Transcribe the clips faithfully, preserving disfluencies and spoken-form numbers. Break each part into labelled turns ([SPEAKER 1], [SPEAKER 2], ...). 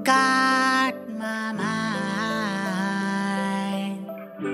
[SPEAKER 1] got my mind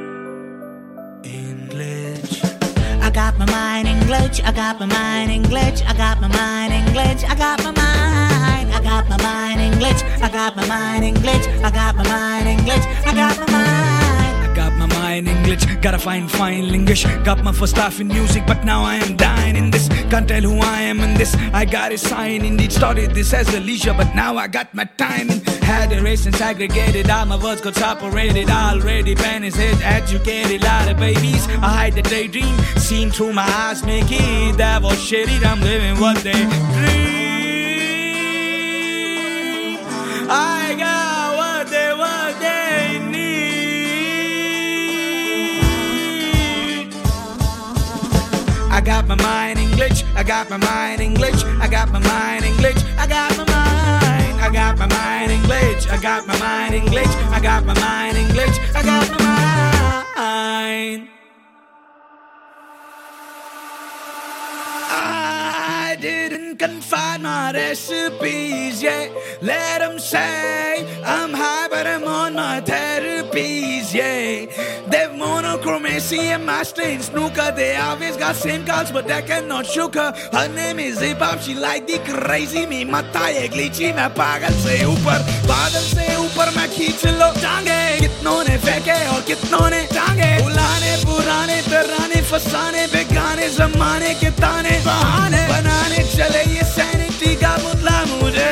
[SPEAKER 1] in glitch. I got my mind in glitch. I got my mind in glitch. I got my mind in glitch. I got my mind. I got my mind in glitch. I got my mind in glitch. I got my mind in glitch. I got my mind.
[SPEAKER 2] Got my mind in glitch, gotta find fine linguish. Got my first half in music, but now I am dying in this. Can't tell who I am in this. I got a sign, indeed started this as a leisure, but now I got my time. Had a race and segregated, all my words got separated. Already pen is hit, educated, lot of babies. I hide the daydream, seen through my eyes, make it. That was shitty, I'm living what they dream. I got what they, what they need. I got my mind in glitch, I got my mind in glitch, I got my mind in glitch, I got my mind, I got my mind in glitch, I got my mind in glitch, I got my mind in glitch, I got my mind. I didn't confide my recipes yet. Let them say I'm high, but I'm on my therapies, yeah. They've monochromacy and master in snooker. They always got same calls, but they cannot shook her. Her name is Hip Hop, she like the crazy. Me mata ye glitchy, मैं पागल से ऊपर, बादल से ऊपर मैं खींच लो टांगे. कितनों ने फेंके और कितनों ने टांगे. बुलाने पुराने तराने फसाने बेगाने जमाने के ताने बहाने बनाने चले ये सैनिटी का मुद्दा मुझे.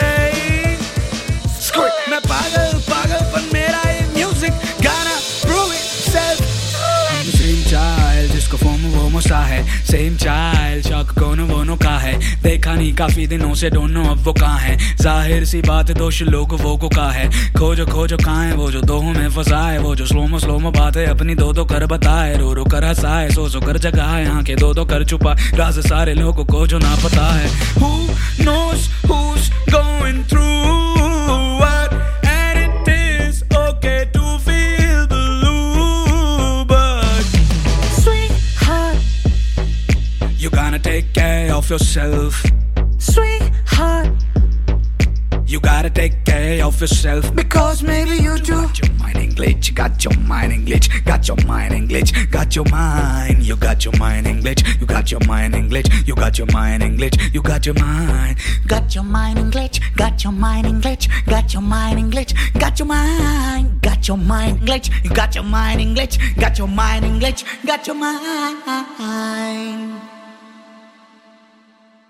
[SPEAKER 2] मैं पागल पागल पर मेरा ये म्यूजिक गाना prove itself. I'm the same child जिसको फॉर्म वो मुसा है. Same child शक कौन वो नो का है. देखा नहीं काफी दिनों से दोनों अब वो कहाँ है. जाहिर सी बात दोष लोग वो को का है. खोजो खोजो कहाँ है वो जो दो में फंसा है. वो जो स्लो मो स्लो मो बात है अपनी दो दो कर बताए. रो रो कर हंसाए सो सो कर जगाए. आंखें दो दो कर छुपा राज सारे लोगों को जो ना पता है. Who knows who's going through what, and it is okay to feel blue, but
[SPEAKER 1] Sweetheart,
[SPEAKER 2] you gotta take care of yourself.
[SPEAKER 1] sweetheart,
[SPEAKER 2] You gotta take care of yourself.
[SPEAKER 1] because maybe you do.
[SPEAKER 2] Got your mind in glitch, got your mind in glitch, got your mind in glitch, got your mind, you got your mind in glitch, you got your mind in glitch, you got your mind in glitch, you got your mind.
[SPEAKER 1] Got your mind in glitch, got your mind in glitch, got your mind in glitch, got your mind, got your mind glitch, you got your mind in glitch, got your mind in glitch, got your mind.